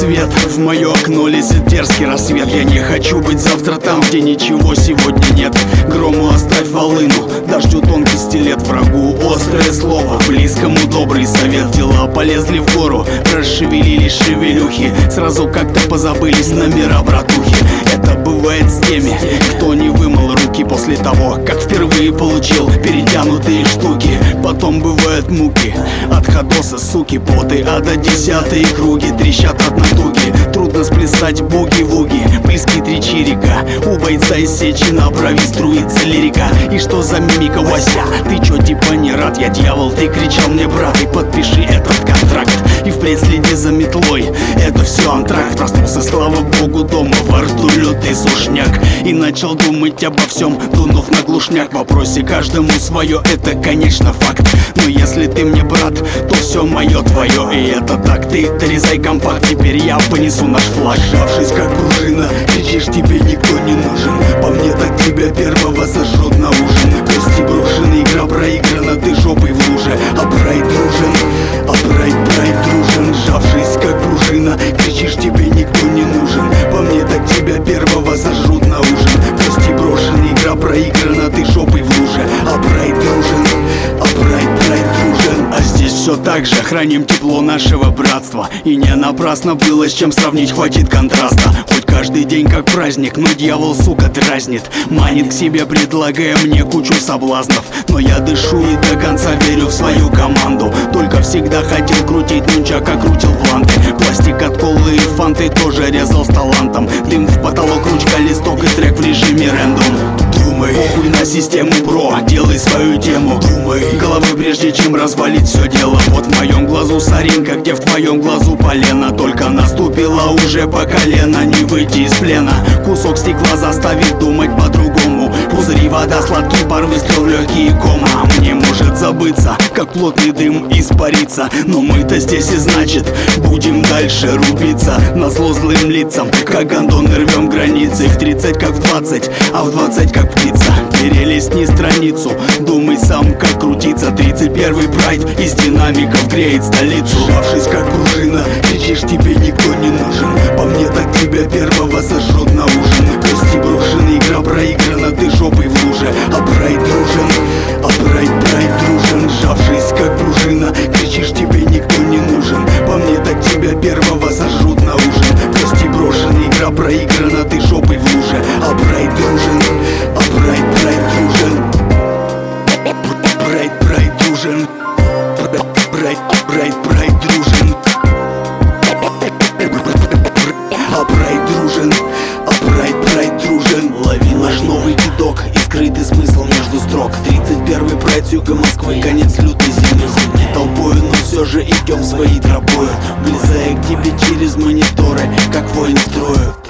свет, в мое окно лезет дерзкий рассвет. Я не хочу быть завтра там, где ничего сегодня нет. Грому оставь волыну, дождю тонкости лет. Врагу острое слово, близкому добрый совет. Дела полезли в гору, расшевелились шевелюхи. Сразу как-то позабылись номера братухи. Это бывает с теми, кто не вымыл руки после того, как впервые получил перетянутые штуки. Потом бывают муки от ходоса, суки, поты, а до 10-й круги трещат от натуги. Трудно сплясать буги-вуги, близки три чирика. У бойца из сечи на брови струится лирика. И что за мимика, Вася? Ты чё, типа не рад? Я дьявол, ты кричал мне, брат, и подпиши этот контракт. И впредь следи за метлой, это все антракт. Проснулся, слава богу, дома, во рту лютый сушняк. И начал думать обо всем, дунув на глушняк. В вопросе каждому свое, это конечно факт. Но если ты мне брат, то все мое твое. И это так, ты дорезай компакт, теперь я понесу наш флаг. Сжавшись как пружина, кричишь, тебе никто не нужен. По мне так тебя первого сожрут на ужин. Кости брошены, игра проиграна, ты жопой в луже. А прайд дружен, прайд дружен. Сжавшись как пружина, кричишь, тебе никто не нужен. По мне так тебя первого сожрут на ужин. Кости брошены, игра проиграна, ты жопой в луже. А прайд дружен, прайд дружен. А здесь все так же, храним тепло нашего братства. И не напрасно было с чем сравнить, хватит контраста. Хоть каждый день как праздник, но дьявол, сука, дразнит. Манит к себе, предлагая мне кучу соблазнов. Но я дышу и до конца верю в свою команду. Только всегда хотел крутить нунчак, как крутил бланты. Пластик от колы и фанты тоже резал с талантом. Дым в потолок, ручка, листок и трек в режиме рэндом. Думай, похуй на систему, бро, делай свою тему. Думай головы, прежде чем развалить все дело. Вот в моем глазу соринка, где в твоем глазу полено. Только наступила уже по колено, не выйти из плена. Кусок стекла заставит думать по-другому. Пузыри, вода, сладкий пар, выстрел в легкие, кома. Мне может забыться, как плотный дым испарится. Но мы-то здесь и значит будем дальше рубиться. Назло злым лицам, как гондоны рвем границы. В 30 как в 20, а в 20 как птица. Перелистни страницу, думай сам, как крутиться. 31-й прайд из динамиков греет столицу. Сжавшись как пружина, кричишь, тебе никто не нужен. По мне так тебя первого сожрут на ужин. Кости брошены, игра проиграна, ты жопой в луже. А прайд дружен, прайд дружен. Сжавшись как пружина, кричишь, тебе никто не нужен. По мне так тебя первого сожрут на ужин. Кости брошены, игра проиграна, ты жопой в луже. А прайд дружен, прайд дружен. Прайд дружен. Прайд дружен. А прайд дружен, прайд дружен. Лови наш новый кидок и скрытый смысл между строк. 31-й прайд с юга Москвы, конец лютой зимы. Толпою, но все же идем своей тропою, влезая к тебе через мониторы, как воин в строю.